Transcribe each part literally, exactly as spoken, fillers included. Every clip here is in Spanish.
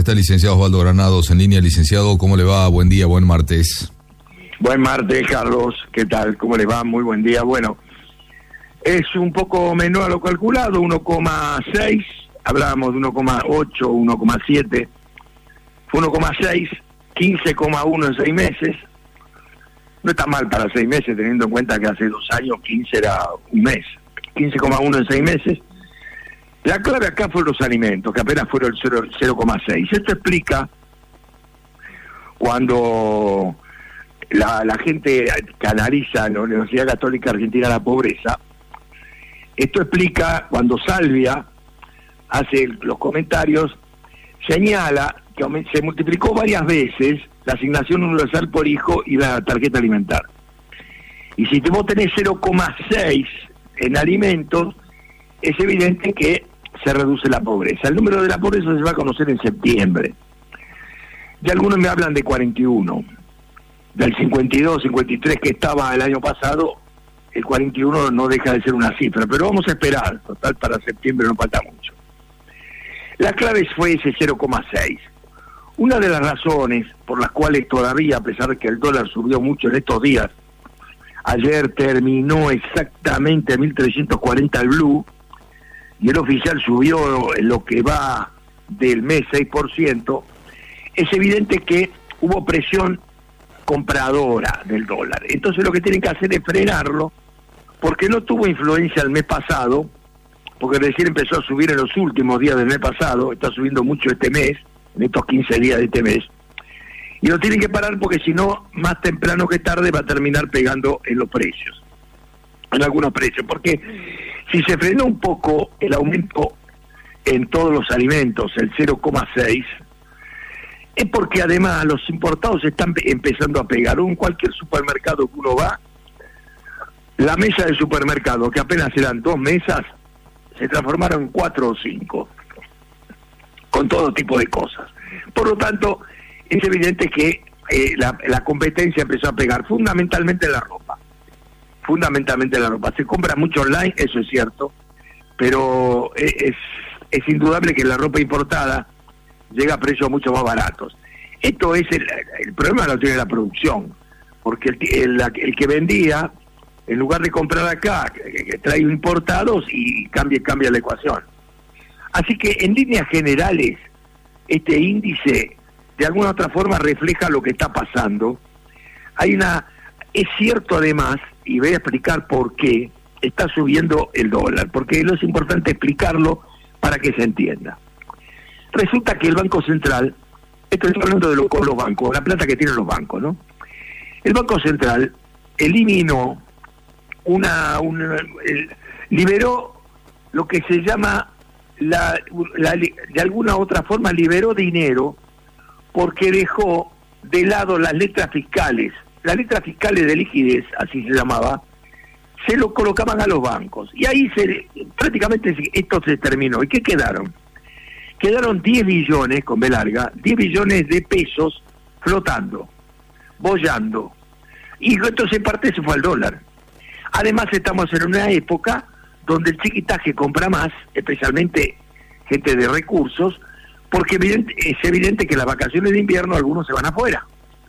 Está el licenciado Osvaldo Granados en línea. Licenciado, ¿cómo le va? Buen día, buen martes. Buen martes, Carlos. ¿Qué tal? ¿Cómo le va? Muy buen día. Bueno, es un poco menor a lo calculado, uno coma seis. Hablábamos de uno coma ocho, uno coma siete. Fue uno coma seis, quince coma uno en seis meses. No está mal para seis meses, teniendo en cuenta que hace dos años quince era un mes. quince coma uno en seis meses. La clave acá fueron los alimentos, que apenas fueron el cero coma seis. Esto explica cuando la, la gente que analiza en la Universidad Católica Argentina la pobreza, esto explica cuando Salvia hace los comentarios, señala que se multiplicó varias veces la asignación universal por hijo y la tarjeta alimentar. Y si vos tenés cero coma seis en alimentos, es evidente que se reduce la pobreza. El número de la pobreza se va a conocer en septiembre. Ya algunos me hablan de cuarenta y uno. Del cincuenta y dos, cincuenta y tres que estaba el año pasado, el cuarenta y uno no deja de ser una cifra. Pero vamos a esperar. Total, para septiembre no falta mucho. La clave fue ese cero coma seis. Una de las razones por las cuales todavía, a pesar de que el dólar subió mucho en estos días, ayer terminó exactamente a mil trescientos cuarenta el blue, y el oficial subió en lo que va del mes seis por ciento, es evidente que hubo presión compradora del dólar. Entonces lo que tienen que hacer es frenarlo, porque no tuvo influencia el mes pasado, porque recién empezó a subir en los últimos días del mes pasado, está subiendo mucho este mes, en estos quince días de este mes, y lo tienen que parar porque si no, más temprano que tarde va a terminar pegando en los precios, en algunos precios, porque si se frenó un poco el aumento en todos los alimentos, el cero coma seis, es porque además los importados están empezando a pegar. En cualquier supermercado que uno va, la mesa del supermercado, que apenas eran dos mesas, se transformaron en cuatro o cinco, con todo tipo de cosas. Por lo tanto, es evidente que eh, la, la competencia empezó a pegar, fundamentalmente en la ropa. Fundamentalmente en la ropa. Se compra mucho online, eso es cierto, pero es, es indudable que la ropa importada llega a precios mucho más baratos. Esto es el, el problema lo tiene la producción, porque el, el, el que vendía, en lugar de comprar acá, que, que trae importados y cambia, cambia la ecuación. Así que en líneas generales, este índice de alguna otra forma refleja lo que está pasando. Hay una, es cierto además, y voy a explicar por qué está subiendo el dólar, porque es importante explicarlo para que se entienda. Resulta que el Banco Central, esto estoy hablando de los, los bancos, la plata que tienen los bancos, ¿no? El Banco Central eliminó una, una el, liberó lo que se llama la, la, de alguna otra forma liberó dinero porque dejó de lado las letras fiscales. Las letras fiscales de liquidez, así se llamaba, se lo colocaban a los bancos. Y ahí se prácticamente esto se terminó. ¿Y qué quedaron? Quedaron diez billones, con B larga, diez billones de pesos flotando, boyando. Y entonces en parte se fue al dólar. Además estamos en una época donde el chiquitaje compra más, especialmente gente de recursos, porque evidente, es evidente que las vacaciones de invierno algunos se van afuera,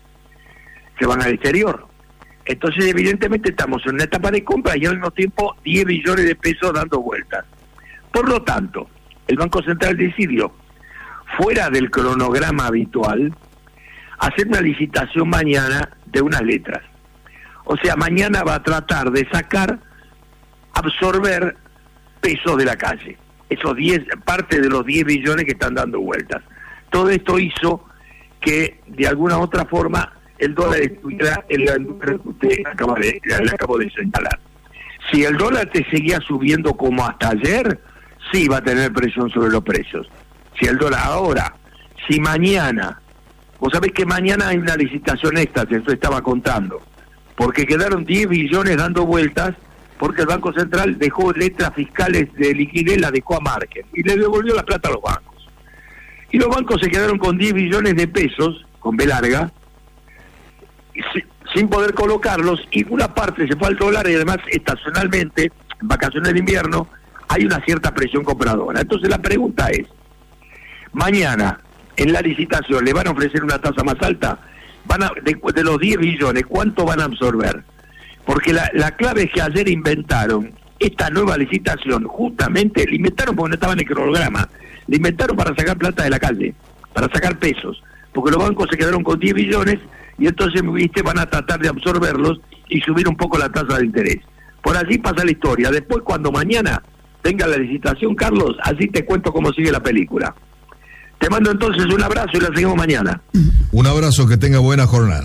se van al exterior. Entonces evidentemente estamos en una etapa de compra y al mismo tiempo diez billones de pesos dando vueltas. Por lo tanto, el Banco Central decidió, fuera del cronograma habitual, hacer una licitación mañana de unas letras. O sea, mañana va a tratar de sacar, absorber pesos de la calle. Esos diez, parte de los diez billones que están dando vueltas. Todo esto hizo que, de alguna u otra forma, el dólar estuviera en el número que usted acaba de, le acabo de señalar. Si el dólar te seguía subiendo como hasta ayer, sí va a tener presión sobre los precios. Si el dólar ahora, si mañana, vos sabés que mañana hay una licitación extra, que yo estaba contando, porque quedaron diez billones dando vueltas, porque el Banco Central dejó letras fiscales de liquidez, la dejó a Márquez, y le devolvió la plata a los bancos. Y los bancos se quedaron con diez billones de pesos, con B larga, sin poder colocarlos, y una parte se fue al dólar, y además estacionalmente, en vacaciones de invierno, hay una cierta presión compradora. Entonces la pregunta es, mañana, en la licitación le van a ofrecer una tasa más alta, van a, de, de los diez billones, ¿cuánto van a absorber? Porque la, la clave es que ayer inventaron esta nueva licitación, justamente, la inventaron porque no estaba en el cronograma, la inventaron para sacar plata de la calle, para sacar pesos, porque los bancos se quedaron con diez billones y entonces, viste, van a tratar de absorberlos y subir un poco la tasa de interés. Por allí pasa la historia. Después, cuando mañana tenga la licitación, Carlos, así te cuento cómo sigue la película. Te mando entonces un abrazo y la seguimos mañana. Un abrazo, que tenga buena jornada.